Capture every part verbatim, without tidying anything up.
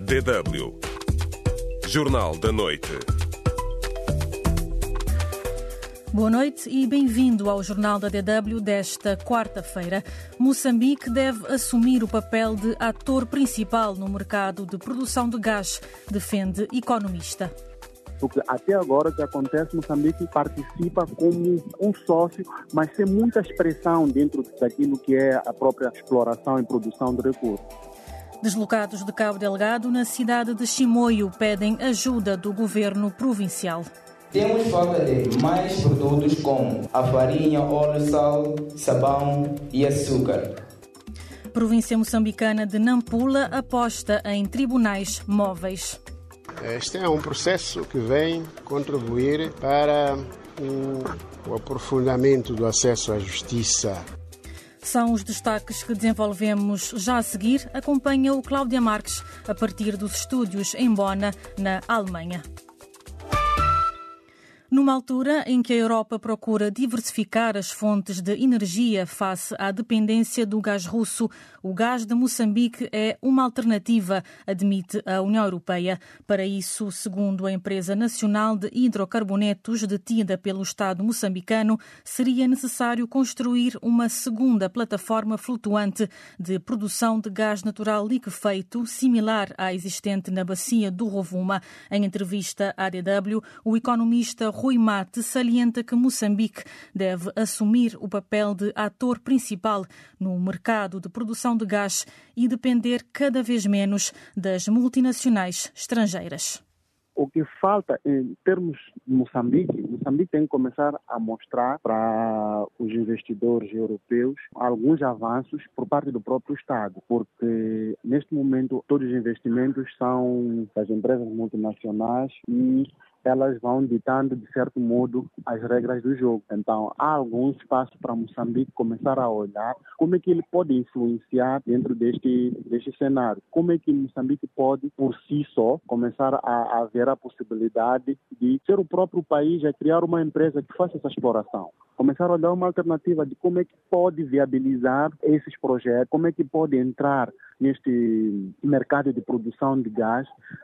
D W. Jornal da Noite. Boa noite e bem-vindo ao Jornal da D W desta quarta-feira. Moçambique deve assumir o papel de ator principal no mercado de produção de gás, defende economista. Porque até agora o que acontece, Moçambique participa como um sócio, mas sem muita expressão dentro daquilo que é a própria exploração e produção de recursos. Deslocados de Cabo Delgado, na cidade de Chimoio, pedem ajuda do governo provincial. Temos falta de mais produtos como a farinha, óleo, sal, sabão e açúcar. Província moçambicana de Nampula aposta em tribunais móveis. Este é um processo que vem contribuir para o, o aprofundamento do acesso à justiça. São os destaques que desenvolvemos já a seguir. Acompanha o Cláudia Marques a partir dos estúdios em Bona, na Alemanha. Numa altura em que a Europa procura diversificar as fontes de energia face à dependência do gás russo, o gás de Moçambique é uma alternativa, admite a União Europeia. Para isso, segundo a empresa nacional de hidrocarbonetos detida pelo Estado moçambicano, seria necessário construir uma segunda plataforma flutuante de produção de gás natural liquefeito, similar à existente na bacia do Rovuma. Em entrevista à D W, o economista Rui Mate salienta que Moçambique deve assumir o papel de ator principal no mercado de produção de gás e depender cada vez menos das multinacionais estrangeiras. O que falta em termos de Moçambique, Moçambique tem que começar a mostrar para os investidores europeus alguns avanços por parte do próprio Estado, porque neste momento todos os investimentos são das empresas multinacionais e elas vão ditando, de certo modo, as regras do jogo. Então, há algum espaço para Moçambique começar a olhar como é que ele pode influenciar dentro deste, deste cenário. Como é que Moçambique pode, por si só, começar a, a ver a possibilidade de ser o próprio país a criar uma empresa que faça essa exploração. Começar a olhar uma alternativa de como é que pode viabilizar esses projetos, como é que pode entrar neste mercado de produção de gás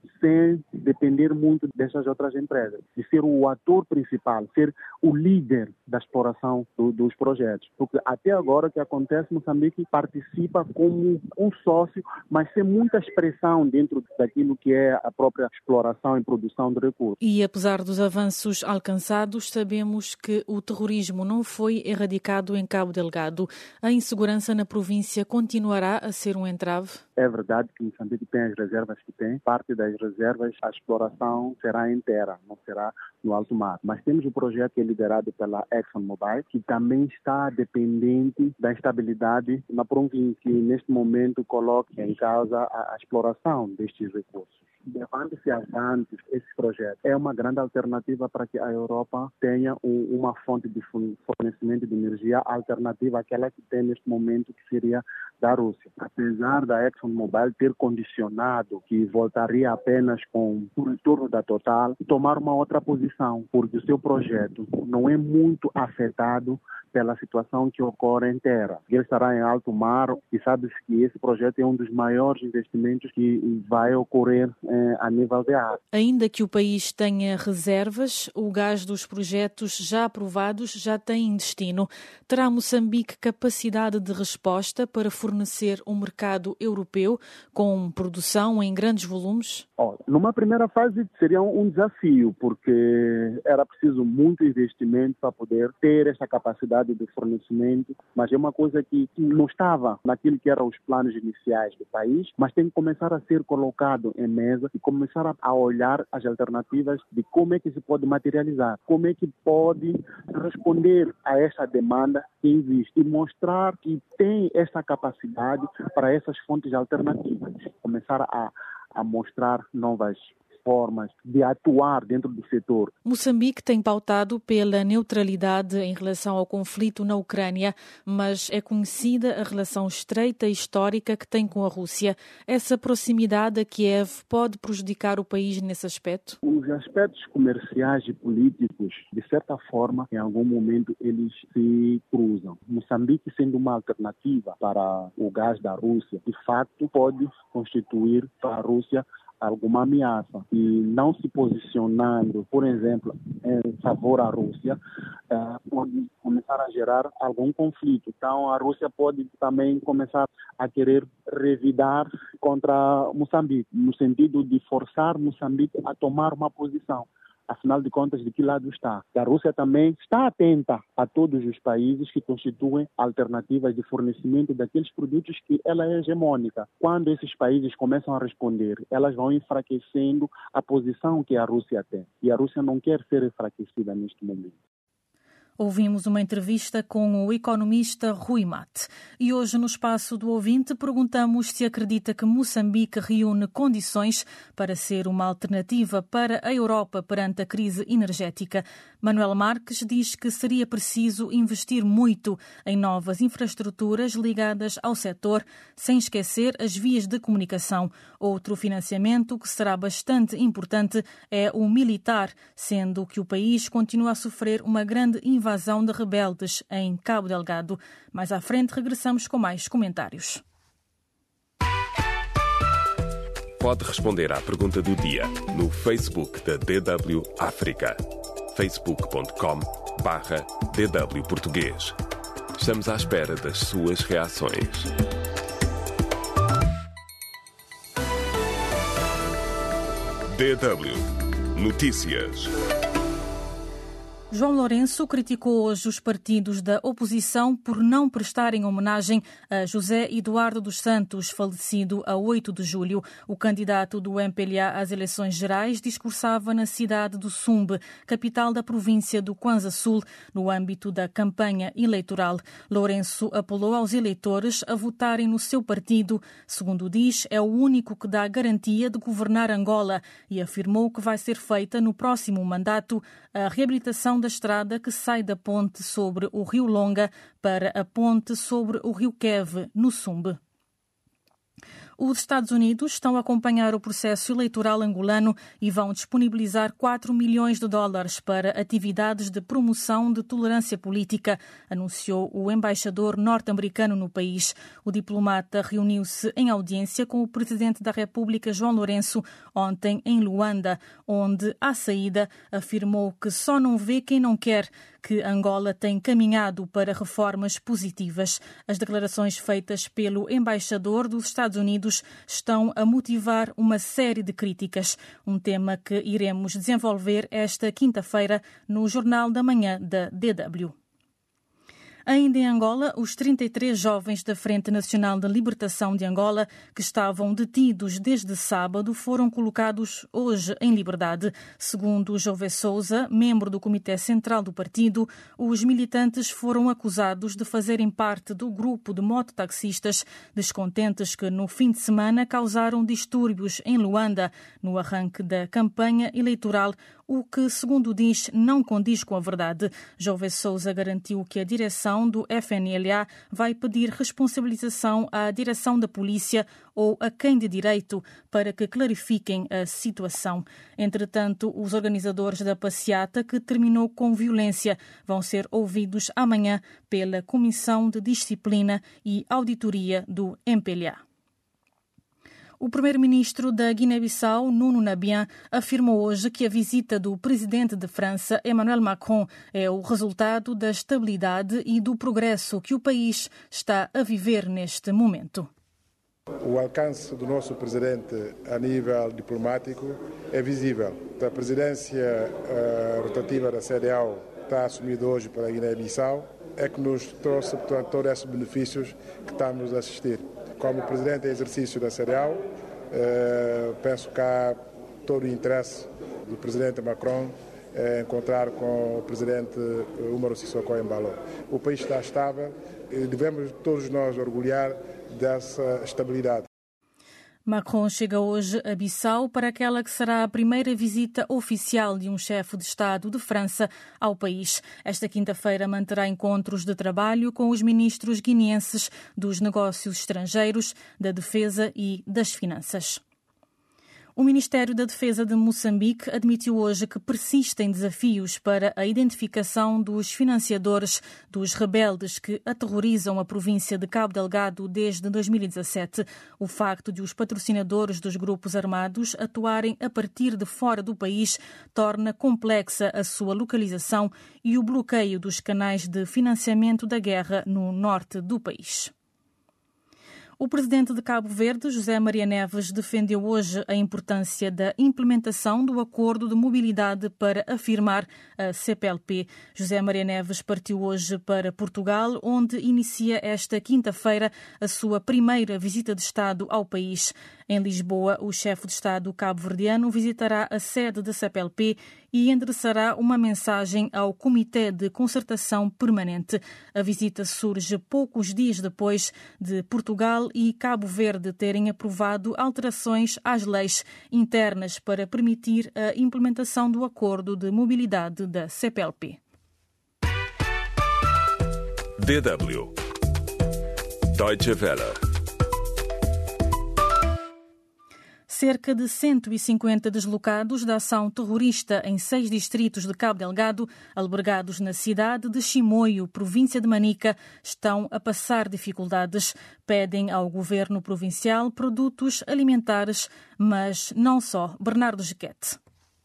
sem depender muito dessas outras empresas, de ser o ator principal, ser o líder da exploração do, dos projetos. Porque até agora o que acontece, Moçambique participa como um sócio, mas sem muita expressão dentro daquilo que é a própria exploração e produção de recursos. E apesar dos avanços alcançados, sabemos que o terrorismo não foi erradicado em Cabo Delgado. A insegurança na província continuará a ser um entrave? É verdade que Moçambique tem as reservas que tem. Parte das reservas, a exploração será inteira, não será no alto mar. Mas temos um projeto que é liderado pela ExxonMobil, que também está dependente da estabilidade na província, que neste momento coloca em causa a, a exploração destes recursos. Levando-se avante esse projeto, é uma grande alternativa para que a Europa tenha um, uma fonte de fornecimento de energia alternativa àquela que tem neste momento, que seria da Rússia. Apesar da ExxonMobil ter condicionado que voltaria apenas com o retorno da Total, tomar uma outra posição, porque o seu projeto não é muito afetado pela situação que ocorre em terra. Ele estará em alto mar e sabe-se que esse projeto é um dos maiores investimentos que vai ocorrer eh, a nível de água. Ainda que o país tenha reservas, o gás dos projetos já aprovados já tem destino. Terá Moçambique capacidade de resposta para fornecer um mercado europeu com produção em grandes volumes? Oh, numa primeira fase seria um desafio, porque era preciso muito investimento para poder ter essa capacidade de fornecimento, mas é uma coisa que não estava naquilo que eram os planos iniciais do país, mas tem que começar a ser colocado em mesa e começar a olhar as alternativas de como é que se pode materializar, como é que pode responder a essa demanda que existe e mostrar que tem essa capacidade para essas fontes alternativas, começar a, a mostrar novas formas de atuar dentro do setor. Moçambique tem pautado pela neutralidade em relação ao conflito na Ucrânia, mas é conhecida a relação estreita e histórica que tem com a Rússia. Essa proximidade a Kiev pode prejudicar o país nesse aspecto? Os aspectos comerciais e políticos, de certa forma, em algum momento, eles se cruzam. Moçambique, sendo uma alternativa para o gás da Rússia, de fato, pode constituir para a Rússia alguma ameaça e não se posicionando, por exemplo, em favor à Rússia, uh, pode começar a gerar algum conflito. Então, a Rússia pode também começar a querer revidar contra Moçambique, no sentido de forçar Moçambique a tomar uma posição. Afinal de contas, de que lado está? A Rússia também está atenta a todos os países que constituem alternativas de fornecimento daqueles produtos que ela é hegemônica. Quando esses países começam a responder, elas vão enfraquecendo a posição que a Rússia tem. E a Rússia não quer ser enfraquecida neste momento. Ouvimos uma entrevista com o economista Rui Mate. E hoje, no Espaço do Ouvinte, perguntamos se acredita que Moçambique reúne condições para ser uma alternativa para a Europa perante a crise energética. Manuel Marques diz que seria preciso investir muito em novas infraestruturas ligadas ao setor, sem esquecer as vias de comunicação. Outro financiamento que será bastante importante é o militar, sendo que o país continua a sofrer uma grande invasão invasão de rebeldes em Cabo Delgado. Mais à frente regressamos com mais comentários. Pode responder à pergunta do dia no Facebook da D W África. facebook ponto com barra D W Português. Estamos à espera das suas reações. D W Notícias. João Lourenço criticou hoje os partidos da oposição por não prestarem homenagem a José Eduardo dos Santos, falecido a oito de julho. O candidato do M P L A às eleições gerais discursava na cidade do Sumbe, capital da província do Kwanza Sul, no âmbito da campanha eleitoral. Lourenço apelou aos eleitores a votarem no seu partido. Segundo diz, é o único que dá garantia de governar Angola e afirmou que vai ser feita no próximo mandato a reabilitação da estrada que sai da ponte sobre o Rio Longa para a ponte sobre o Rio Queve, no Sumbe. Os Estados Unidos estão a acompanhar o processo eleitoral angolano e vão disponibilizar quatro milhões de dólares para atividades de promoção de tolerância política, anunciou o embaixador norte-americano no país. O diplomata reuniu-se em audiência com o presidente da República, João Lourenço, ontem em Luanda, onde, à saída, afirmou que só não vê quem não quer, que Angola tem caminhado para reformas positivas. As declarações feitas pelo embaixador dos Estados Unidos estão a motivar uma série de críticas, um tema que iremos desenvolver esta quinta-feira no Jornal da Manhã da D W. Ainda em Angola, os trinta e três jovens da Frente Nacional de Libertação de Angola, que estavam detidos desde sábado, foram colocados hoje em liberdade. Segundo Jové Sousa, membro do Comitê Central do partido, os militantes foram acusados de fazerem parte do grupo de mototaxistas descontentes que, no fim de semana, causaram distúrbios em Luanda, no arranque da campanha eleitoral, o que, segundo diz, não condiz com a verdade. Jové Sousa garantiu que a direção do F N L A vai pedir responsabilização à direção da polícia ou a quem de direito para que clarifiquem a situação. Entretanto, os organizadores da passeata, que terminou com violência, vão ser ouvidos amanhã pela Comissão de Disciplina e Auditoria do M P L A. O primeiro-ministro da Guiné-Bissau, Nuno Nabian, afirmou hoje que a visita do presidente de França, Emmanuel Macron, é o resultado da estabilidade e do progresso que o país está a viver neste momento. O alcance do nosso presidente a nível diplomático é visível. A presidência uh, rotativa da C D A O está assumida hoje pela Guiné-Bissau, é que nos trouxe, portanto, todos esses benefícios que estamos a assistir. Como presidente em exercício da C D A O, eh, penso que há todo o interesse do presidente Macron em encontrar com o presidente Umaru Sissoko Embalo. O país está estável e devemos todos nós orgulhar dessa estabilidade. Macron chega hoje a Bissau para aquela que será a primeira visita oficial de um chefe de Estado de França ao país. Esta quinta-feira manterá encontros de trabalho com os ministros guineenses dos negócios estrangeiros, da defesa e das finanças. O Ministério da Defesa de Moçambique admitiu hoje que persistem desafios para a identificação dos financiadores dos rebeldes que aterrorizam a província de Cabo Delgado desde dois mil e dezassete. O facto de os patrocinadores dos grupos armados atuarem a partir de fora do país torna complexa a sua localização e o bloqueio dos canais de financiamento da guerra no norte do país. O presidente de Cabo Verde, José Maria Neves, defendeu hoje a importância da implementação do Acordo de Mobilidade para afirmar a C P L P. José Maria Neves partiu hoje para Portugal, onde inicia esta quinta-feira a sua primeira visita de Estado ao país. Em Lisboa, o chefe de Estado cabo-verdiano visitará a sede da C P L P e endereçará uma mensagem ao Comitê de Concertação Permanente. A visita surge poucos dias depois de Portugal e Cabo Verde terem aprovado alterações às leis internas para permitir a implementação do Acordo de Mobilidade da C P L P. D W Deutsche Welle. Cerca de cento e cinquenta deslocados da ação terrorista em seis distritos de Cabo Delgado, albergados na cidade de Chimoio, província de Manica, estão a passar dificuldades. Pedem ao governo provincial produtos alimentares, mas não só. Bernardo Giquete.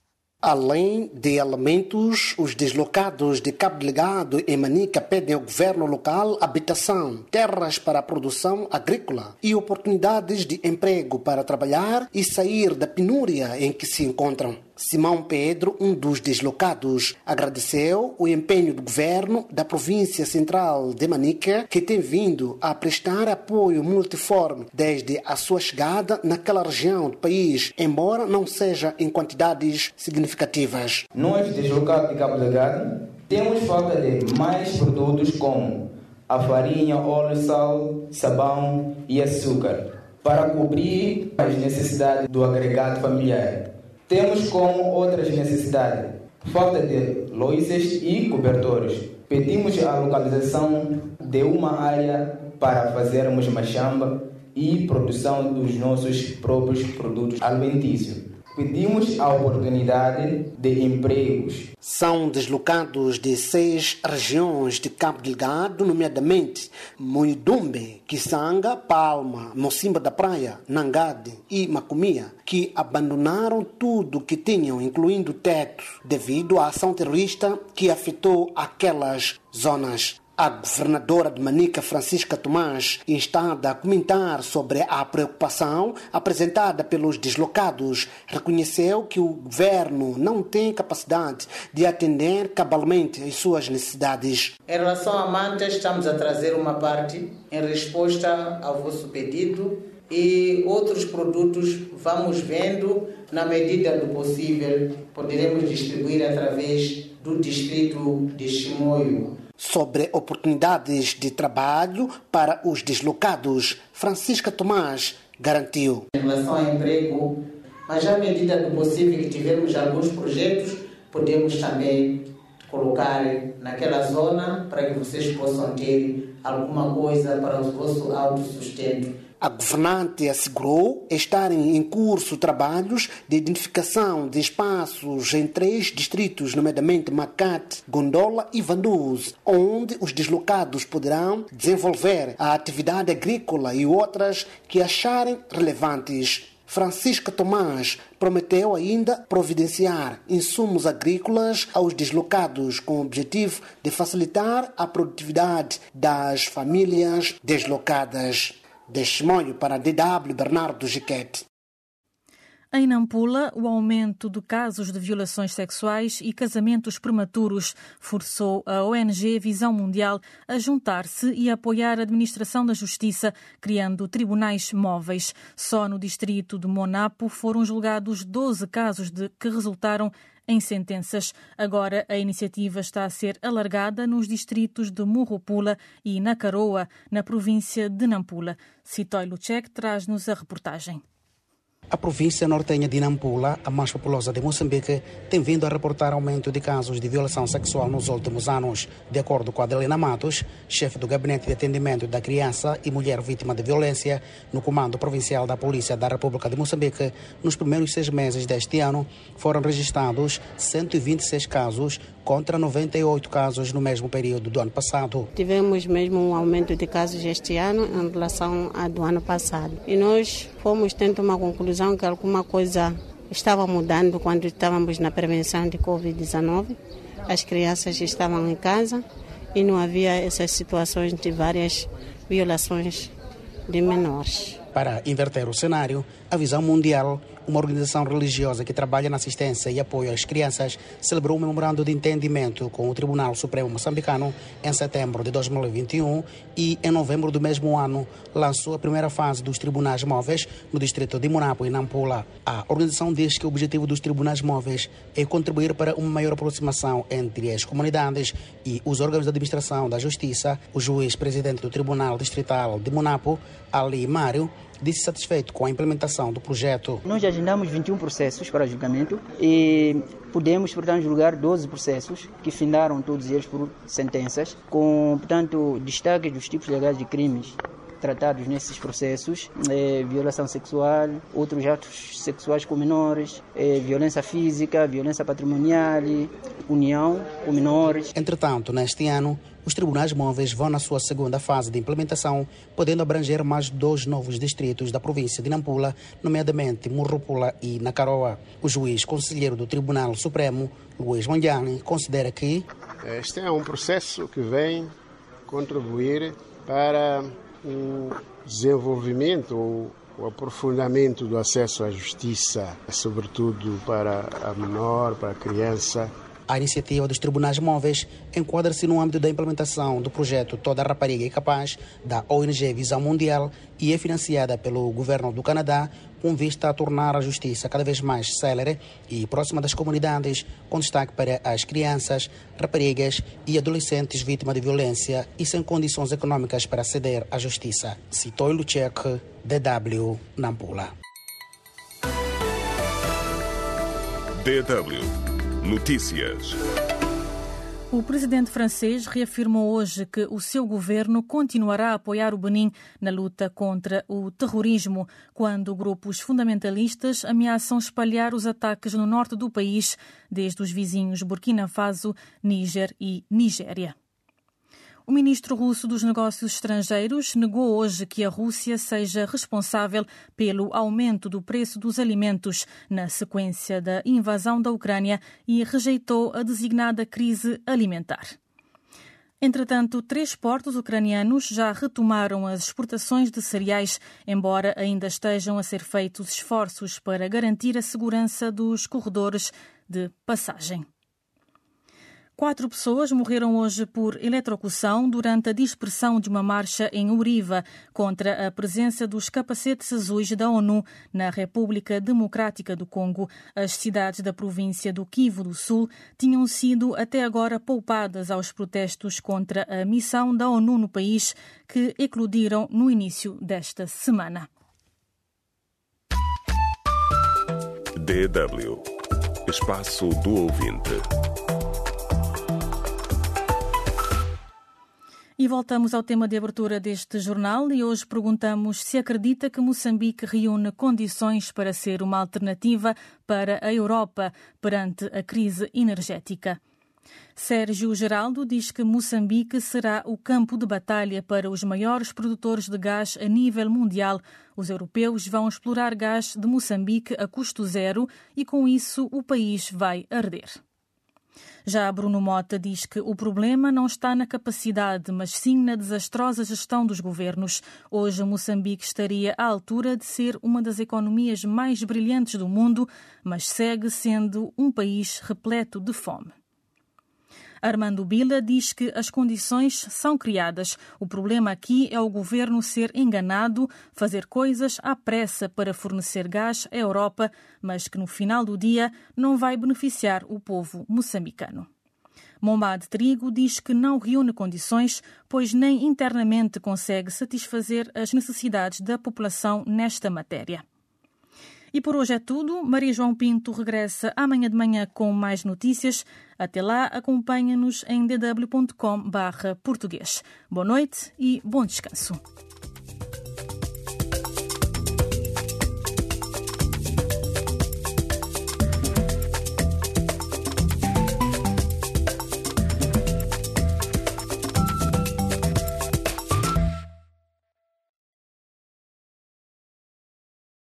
Além de alimentos, os deslocados de Cabo Delgado e Manica pedem ao governo local habitação, terras para a produção agrícola e oportunidades de emprego para trabalhar e sair da penúria em que se encontram. Simão Pedro, um dos deslocados, agradeceu o empenho do governo da província central de Manica, que tem vindo a prestar apoio multiforme desde a sua chegada naquela região do país, embora não seja em quantidades significativas. Nós, deslocados de Cabo Delgado, temos falta de mais produtos como a farinha, óleo, sal, sabão e açúcar, para cobrir as necessidades do agregado familiar. Temos como outras necessidades, falta de luzes e cobertores. Pedimos a localização de uma área para fazermos machamba e produção dos nossos próprios produtos alimentícios. Pedimos a oportunidade de empregos. São deslocados de seis regiões de Cabo Delgado, nomeadamente Muidumbe, Kisanga, Palma, Mocimba da Praia, Nangade e Macomia, que abandonaram tudo que tinham, incluindo o teto, devido à ação terrorista que afetou aquelas zonas. A governadora de Manica, Francisca Tomás, instada a comentar sobre a preocupação apresentada pelos deslocados, reconheceu que o governo não tem capacidade de atender cabalmente às suas necessidades. Em relação à manta, estamos a trazer uma parte em resposta ao vosso pedido e outros produtos vamos vendo, na medida do possível, poderemos distribuir através do distrito de Chimoio. Sobre oportunidades de trabalho para os deslocados, Francisca Tomás garantiu. Em relação ao emprego, mas à medida do possível que tivermos alguns projetos, podemos também colocar naquela zona para que vocês possam ter alguma coisa para o vosso autossustento. A governante assegurou estarem em curso trabalhos de identificação de espaços em três distritos, nomeadamente Macate, Gondola e Vanduz, onde os deslocados poderão desenvolver a atividade agrícola e outras que acharem relevantes. Francisca Tomás prometeu ainda providenciar insumos agrícolas aos deslocados com o objetivo de facilitar a produtividade das famílias deslocadas. De Chimoio para a D W, Bernardo Giquete. Em Nampula, o aumento de casos de violações sexuais e casamentos prematuros forçou a O N G Visão Mundial a juntar-se e apoiar a administração da justiça, criando tribunais móveis. Só no distrito de Monapo foram julgados doze casos de que resultaram em sentenças. Agora a iniciativa está a ser alargada nos distritos de Murropula e Nakaroa, na província de Nampula. Citoy Lucek traz-nos a reportagem. A província nortenha de Nampula, a mais populosa de Moçambique, tem vindo a reportar aumento de casos de violação sexual nos últimos anos. De acordo com Adelina Matos, chefe do Gabinete de Atendimento da Criança e Mulher Vítima de Violência, no Comando Provincial da Polícia da República de Moçambique, nos primeiros seis meses deste ano, foram registrados cento e vinte e seis casos contra noventa e oito casos no mesmo período do ano passado. Tivemos mesmo um aumento de casos este ano em relação ao do ano passado. E nós fomos tendo uma conclusão que alguma coisa estava mudando quando estávamos na prevenção de covid dezenove. As crianças estavam em casa e não havia essas situações de várias violações de menores. Para inverter o cenário, a Visão Mundial, uma organização religiosa que trabalha na assistência e apoio às crianças, celebrou um memorando de entendimento com o Tribunal Supremo Moçambicano em setembro de dois mil e vinte e um e, em novembro do mesmo ano, lançou a primeira fase dos tribunais móveis no distrito de Munapo e Nampula. A organização diz que o objetivo dos tribunais móveis é contribuir para uma maior aproximação entre as comunidades e os órgãos de administração da justiça. O juiz-presidente do Tribunal Distrital de Munapo, Ali Mário, disse satisfeito com a implementação do projeto. Nós agendamos vinte e um processos para julgamento e pudemos, portanto, julgar doze processos que findaram todos eles por sentenças, com, portanto, destaque dos tipos legais de crimes tratados nesses processos, é, violação sexual, outros atos sexuais com menores, é, violência física, violência patrimonial, união com menores. Entretanto, neste ano, os tribunais móveis vão na sua segunda fase de implementação, podendo abranger mais dois novos distritos da província de Nampula, nomeadamente Murrupula e Nakaroa. O juiz conselheiro do Tribunal Supremo, Luís Mangiani, considera que este é um processo que vem contribuir para o desenvolvimento ou o aprofundamento do acesso à justiça, sobretudo para a menor, para a criança. A iniciativa dos tribunais móveis enquadra-se no âmbito da implementação do projeto Toda Rapariga é Capaz, da O N G Visão Mundial, e é financiada pelo governo do Canadá, com vista a tornar a justiça cada vez mais célere e próxima das comunidades, com destaque para as crianças, raparigas e adolescentes vítimas de violência e sem condições econômicas para aceder à justiça. Citou Luchek, D W, Nampula. D W Notícias. O presidente francês reafirmou hoje que o seu governo continuará a apoiar o Benin na luta contra o terrorismo, quando grupos fundamentalistas ameaçam espalhar os ataques no norte do país, desde os vizinhos Burkina Faso, Níger e Nigéria. O ministro russo dos Negócios Estrangeiros negou hoje que a Rússia seja responsável pelo aumento do preço dos alimentos na sequência da invasão da Ucrânia e rejeitou a designada crise alimentar. Entretanto, três portos ucranianos já retomaram as exportações de cereais, embora ainda estejam a ser feitos esforços para garantir a segurança dos corredores de passagem. Quatro pessoas morreram hoje por eletrocução durante a dispersão de uma marcha em Uriva contra a presença dos capacetes azuis da ONU na República Democrática do Congo. As cidades da província do Kivu do Sul tinham sido até agora poupadas aos protestos contra a missão da ONU no país, que eclodiram no início desta semana. D W Espaço do Ouvinte. E voltamos ao tema de abertura deste jornal e hoje perguntamos se acredita que Moçambique reúne condições para ser uma alternativa para a Europa perante a crise energética. Sérgio Geraldo diz que Moçambique será o campo de batalha para os maiores produtores de gás a nível mundial. Os europeus vão explorar gás de Moçambique a custo zero e com isso o país vai arder. Já Bruno Mota diz que o problema não está na capacidade, mas sim na desastrosa gestão dos governos. Hoje, Moçambique estaria à altura de ser uma das economias mais brilhantes do mundo, mas segue sendo um país repleto de fome. Armando Bila diz que as condições são criadas. O problema aqui é o governo ser enganado, fazer coisas à pressa para fornecer gás à Europa, mas que no final do dia não vai beneficiar o povo moçambicano. Momad Trigo diz que não reúne condições, pois nem internamente consegue satisfazer as necessidades da população nesta matéria. E por hoje é tudo. Maria João Pinto regressa amanhã de manhã com mais notícias. Até lá, acompanha-nos em d w ponto com barra português. Boa noite e bom descanso.